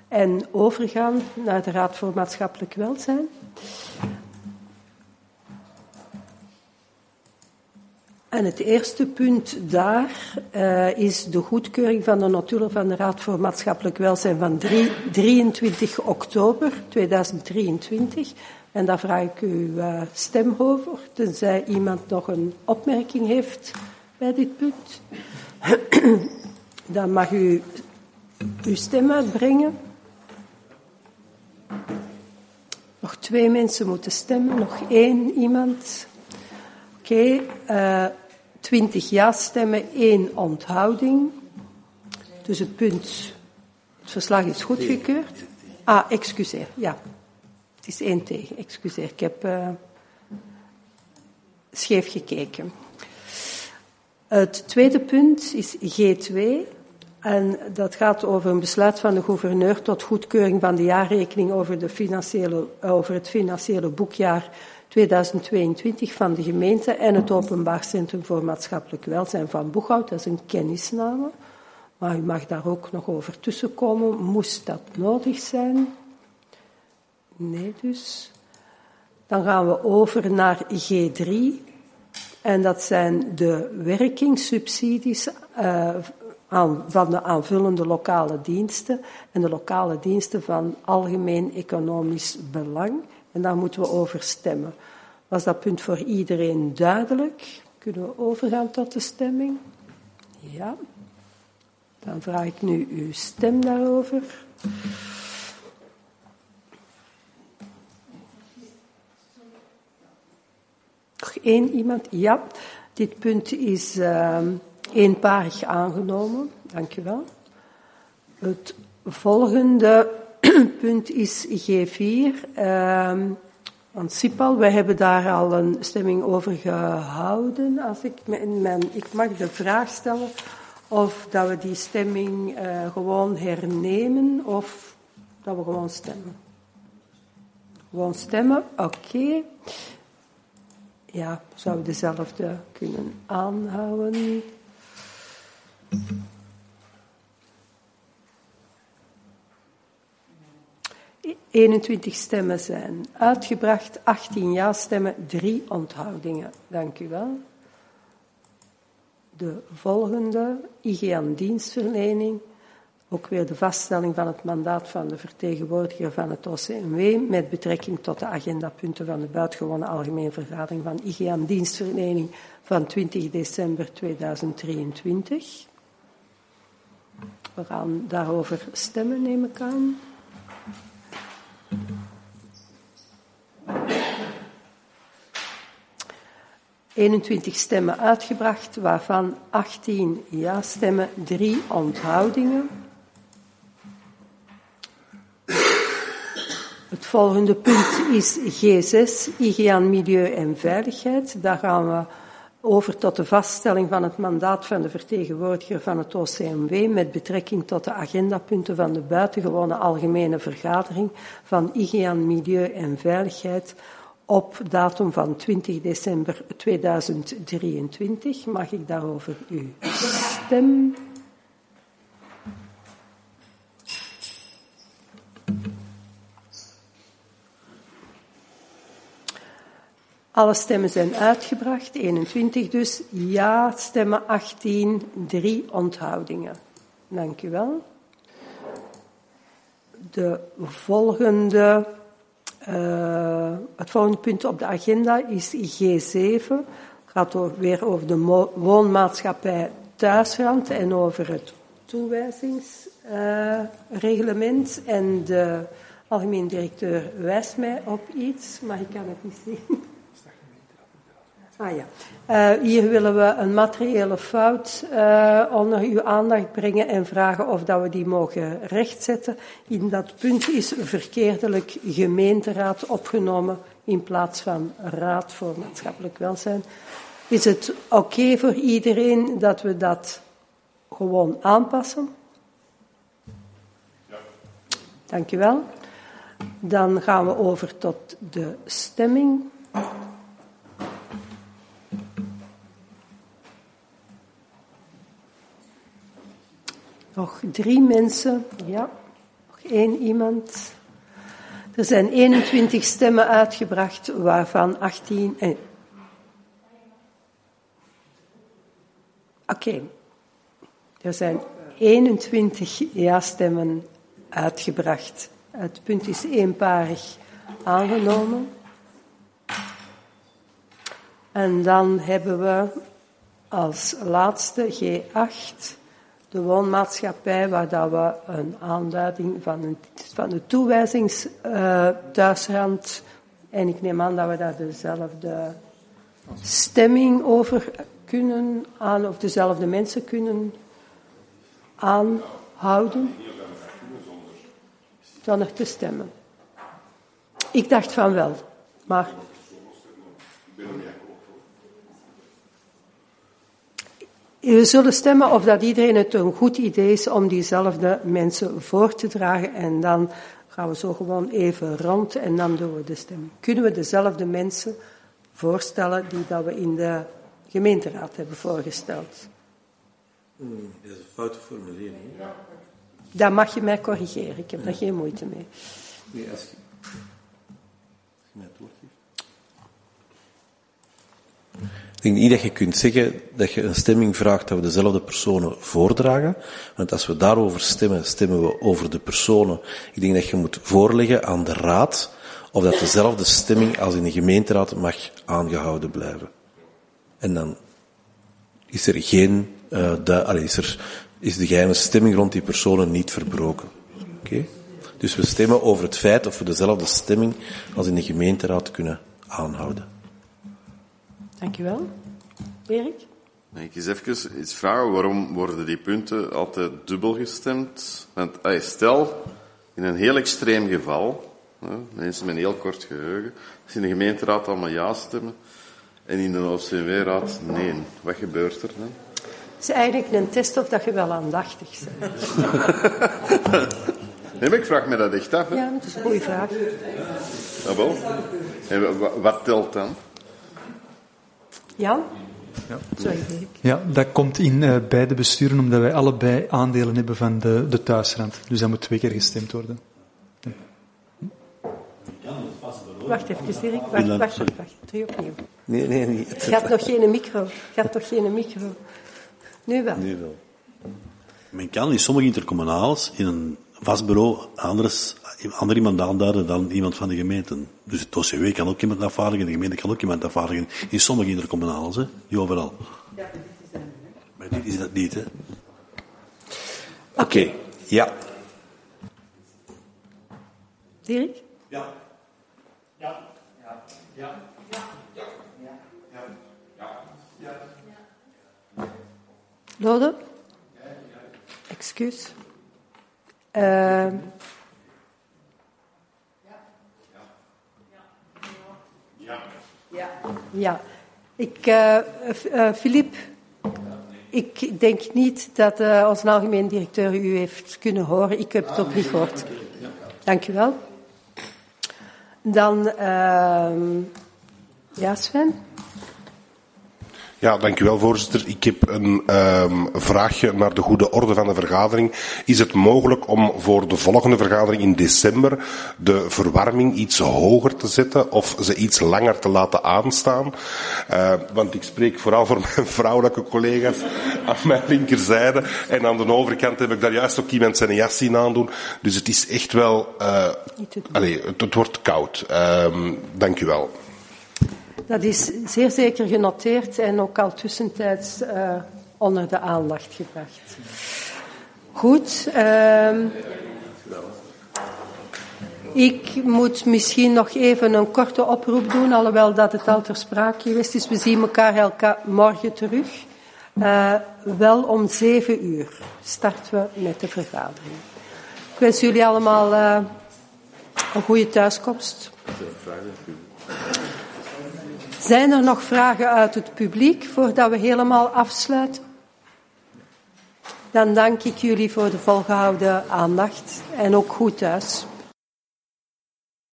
en overgaan naar de Raad voor Maatschappelijk Welzijn. En het eerste punt daar is de goedkeuring van de notulen van de Raad voor Maatschappelijk Welzijn van 23 oktober 2023. En daar vraag ik uw stem over, tenzij iemand nog een opmerking heeft bij dit punt. Dan mag u uw stem uitbrengen. Nog 2 mensen moeten stemmen, nog 1 iemand. Oké, 20 ja-stemmen, 1 onthouding. Dus het verslag is goedgekeurd. Excuseer, ja. Het is 1 tegen, excuseer. Ik heb scheef gekeken. Het tweede punt is G2. En dat gaat over een besluit van de gouverneur tot goedkeuring van de jaarrekening over het financiële boekjaar 2022 van de gemeente en het Openbaar Centrum voor Maatschappelijk Welzijn van Boeghout. Dat is een kennisname, maar u mag daar ook nog over tussenkomen. Moest dat nodig zijn? Nee dus. Dan gaan we over naar G3. En dat zijn de werkingssubsidies van de aanvullende lokale diensten en de lokale diensten van algemeen economisch belang. En daar moeten we over stemmen. Was dat punt voor iedereen duidelijk? Kunnen we overgaan tot de stemming? Ja. Dan vraag ik nu uw stem daarover. Nog 1 iemand? Ja. Dit punt is eenparig aangenomen. Dank u wel. Het volgende punt is G4. Want Sipal, wij hebben daar al een stemming over gehouden. Ik mag de vraag stellen of dat we die stemming gewoon hernemen of dat we gewoon stemmen. Gewoon stemmen, oké. Ja, zou dezelfde kunnen aanhouden. – 21 stemmen zijn uitgebracht, 18 ja-stemmen, 3 onthoudingen. Dank u wel. De volgende, IGN-dienstverlening. Ook weer de vaststelling van het mandaat van de vertegenwoordiger van het OCMW met betrekking tot de agendapunten van de buitengewone algemene vergadering van IGN-dienstverlening van 20 december 2023. We gaan daarover stemmen, neem ik aan. ...21 stemmen uitgebracht, waarvan 18 ja-stemmen, 3 onthoudingen. Het volgende punt is G6, hygiëne, milieu en veiligheid. Daar gaan we over tot de vaststelling van het mandaat van de vertegenwoordiger van het OCMW met betrekking tot de agendapunten van de buitengewone algemene vergadering van hygiëne, milieu en veiligheid op datum van 20 december 2023. Mag ik daarover uw stem? Alle stemmen zijn uitgebracht, 21 dus. Ja, stemmen 18, 3 onthoudingen. Dank u wel. Het volgende punt op de agenda is G7. Het gaat weer over de woonmaatschappij Thuisrand en over het toewijzingsreglement. En de algemeen directeur wijst mij op iets, maar ik kan het niet zien. Hier willen we een materiële fout onder uw aandacht brengen en vragen of dat we die mogen rechtzetten. In dat punt is verkeerdelijk gemeenteraad opgenomen in plaats van Raad voor Maatschappelijk Welzijn. Is het oké voor iedereen dat we dat gewoon aanpassen? Ja. Dank u wel. Dan gaan we over tot de stemming. Nog 3 mensen. Ja, nog 1 iemand. Er zijn 21 stemmen uitgebracht, waarvan 18... Oké. Er zijn 21 ja-stemmen uitgebracht. Het punt is eenparig aangenomen. En dan hebben we als laatste G8 de woonmaatschappij, waar dat we een aanduiding van de toewijzingsthuisrand, en ik neem aan dat we daar dezelfde stemming over kunnen of dezelfde mensen kunnen aanhouden, zonder te stemmen. Ik dacht van wel, maar... We zullen stemmen of dat iedereen het een goed idee is om diezelfde mensen voor te dragen en dan gaan we zo gewoon even rond en dan doen we de stemming. Kunnen we dezelfde mensen voorstellen die dat we in de gemeenteraad hebben voorgesteld? Dat is een foute formulering. Dat mag je mij corrigeren, ik heb daar geen moeite mee. Nee, als je mij het woord geeft. Ik denk niet dat je kunt zeggen dat je een stemming vraagt dat we dezelfde personen voordragen. Want als we daarover stemmen, stemmen we over de personen. Ik denk dat je moet voorleggen aan de raad of dat dezelfde stemming als in de gemeenteraad mag aangehouden blijven. En dan is er geen, is de geheime stemming rond die personen niet verbroken. Oké? Dus we stemmen over het feit of we dezelfde stemming als in de gemeenteraad kunnen aanhouden. Dank u wel. Erik? Ik eens even iets vragen. Waarom worden die punten altijd dubbel gestemd? Want stel, in een heel extreem geval, mensen met een heel kort geheugen, als in de gemeenteraad allemaal ja stemmen en in de OCW-raad nee. Wat gebeurt er dan? Het is eigenlijk een test of dat je wel aandachtig bent. Nee, maar ik vraag me dat echt af. Hè? Ja, dat is een goede vraag. Ah, wel. En wat telt dan? Jan? Ja. Sorry, Erik. Ja, dat komt in beide besturen, omdat wij allebei aandelen hebben van de thuisrand. Dus dat moet 2 keer gestemd worden. Ja. Wacht even, Erik. Wacht. Terug opnieuw. Nee. Je had nog geen micro. Nu wel. Men kan in sommige intercommunales in een vast bureau ander iemand aanduiden dan iemand van de gemeente. Dus het OCW kan ook iemand afvaardigen, de gemeente kan ook iemand afvaardigen. In sommige intercommunales, hè? Niet overal. Ja, dit is dat. Maar dit is dat niet, hè. Oké. Ja. Dirk? Ja. Lode? Excuus. Ja. Philippe, ik denk niet dat onze algemeen directeur u heeft kunnen horen. Ik heb het ook niet gehoord. Dank u wel. Dan, Sven? Ja, dank u wel, voorzitter. Ik heb een vraagje naar de goede orde van de vergadering. Is het mogelijk om voor de volgende vergadering in december de verwarming iets hoger te zetten of ze iets langer te laten aanstaan? Want ik spreek vooral voor mijn vrouwelijke collega's aan mijn linkerzijde. En aan de overkant heb ik daar juist ook iemand zijn jas zien aandoen. Dus het is echt wel... het wordt koud. Dank u wel. Dat is zeer zeker genoteerd en ook al tussentijds onder de aandacht gebracht. Goed. Ik moet misschien nog even een korte oproep doen, alhoewel dat het al ter sprake geweest is. We zien elkaar morgen terug. Wel om 7:00 starten we met de vergadering. Ik wens jullie allemaal een goede thuiskomst. Zijn er nog vragen uit het publiek voordat we helemaal afsluiten? Dan dank ik jullie voor de volgehouden aandacht en ook goed thuis.